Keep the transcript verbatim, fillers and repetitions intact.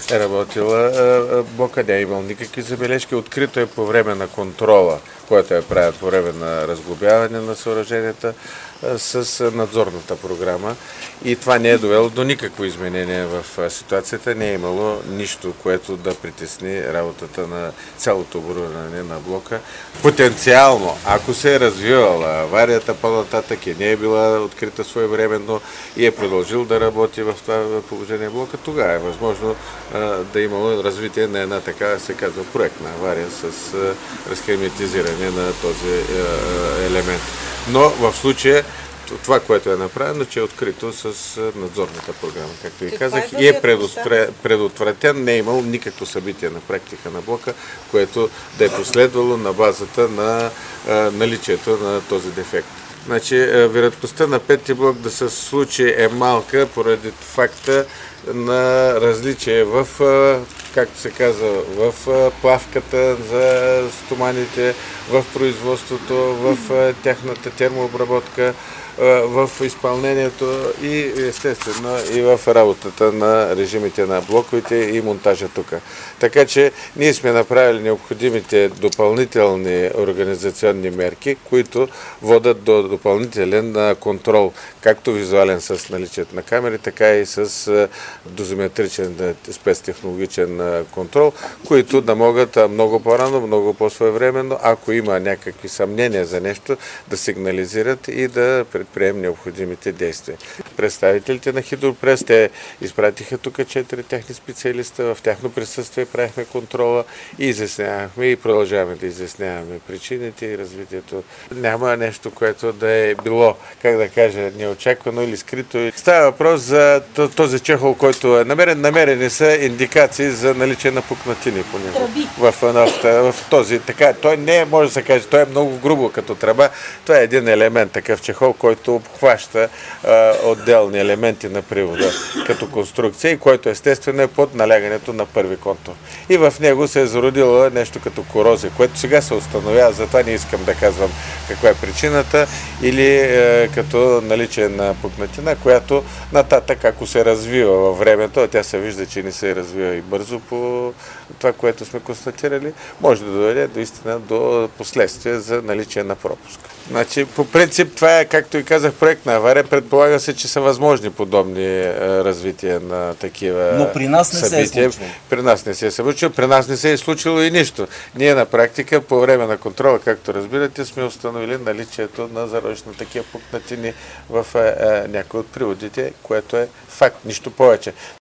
е работила блока, не е имал никакви забележки. Открито е по време на контрола, който е правен по време на разглобяване на съоръженията с надзорната програма. И това не е довело до никакво изменение в ситуацията. Не е имало нищо, което да притесни работата на цялото оборудване на блока. Потенциално, ако се е развивала аварията по-нататък и не е била открита своевременно и е продължил да работи в това положение блока, тогава е възможно а, да е имало развитие на една така, се казва, проектна авария с а, разхерметизиране на този а, елемент. Но в случая това, което е направено, че е открито с надзорната програма, както ви казах, и е предотвратен, не е имало никакво събитие на практика на блока, което да е последвало на базата на а, наличието на този дефект. Значи, вероятността на пети блок да се случи е малка поради факта на различие в, както се казва, в плавката за стоманите, в производството, в тяхната термообработка, в изпълнението и естествено и в работата на режимите на блоковете и монтажа тук. Така че ние сме направили необходимите допълнителни организационни мерки, които водят до допълнителен контрол, както визуален с наличието на камери, така и с дозиметричен спецтехнологичен контрол, които да могат много по-рано, много по-своевременно, ако има някакви съмнения за нещо, да сигнализират и да предприемем необходимите действия. Представителите на Хидропрес, те изпратиха тук четири техни специалиста, в тяхно присъствие правихме контрола и изяснявахме и продължаваме да изясняваме причините и развитието. Няма нещо, което да е било, как да кажа, неочаквано или скрито. Става въпрос за този чехол, който е намерен. Намерени са индикации за наличие на пукнатини по него. В, в, в този, така, той не е, може да се каже, той е много грубо като тръба. Това е един елемент, такъв чехол, който обхваща а, отделни елементи на привода като конструкция и който естествено е под налягането на първи контур. И в него се е зародило нещо като корозия, което сега се установява, затова не искам да казвам каква е причината, или е, като наличие на пукнатина, която нататък, ако се развива във времето, тя се вижда, че не се развива и бързо по това, което сме констатирали, може да доведе до истина до последствия за наличие на пропуск. Значи, по принцип, това е, както и казах, проектна авария. Предполага се, че са възможни подобни е, развития на такива Но при нас не събития. се е случило. При нас не се е случило. При нас не се е случило и нищо. Ние на практика, по време на контрола, както разбирате, сме установили наличието на зародиш на такива пукнатини в е, е, някои от приводите, което е факт, нищо повече.